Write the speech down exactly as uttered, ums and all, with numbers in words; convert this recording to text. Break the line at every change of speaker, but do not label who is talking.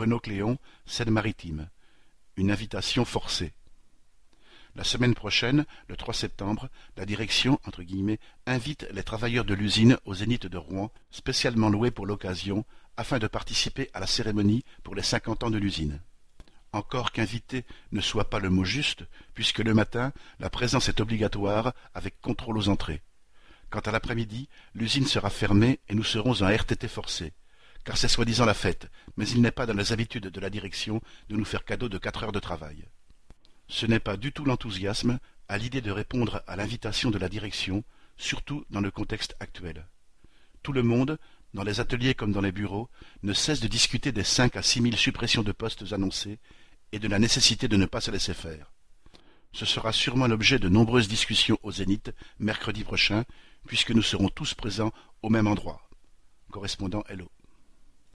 Renault Cléon, Seine-Maritime. Une invitation forcée. La semaine prochaine, le trois septembre, la direction, entre guillemets, invite les travailleurs de l'usine au Zénith de Rouen, spécialement loué pour l'occasion, afin de participer à la cérémonie pour les cinquante ans de l'usine. Encore qu'inviter ne soit pas le mot juste, puisque le matin, la présence est obligatoire avec contrôle aux entrées. Quant à l'après-midi, l'usine sera fermée et nous serons en R T T forcé, car c'est soi-disant la fête, mais il n'est pas dans les habitudes de la direction de nous faire cadeau de quatre heures de travail. Ce n'est pas du tout l'enthousiasme à l'idée de répondre à l'invitation de la direction, surtout dans le contexte actuel. Tout le monde, dans les ateliers comme dans les bureaux, ne cesse de discuter des cinq à six mille suppressions de postes annoncées et de la nécessité de ne pas se laisser faire. Ce sera sûrement l'objet de nombreuses discussions au Zénith mercredi prochain, puisque nous serons tous présents au même endroit. Correspondant Hello.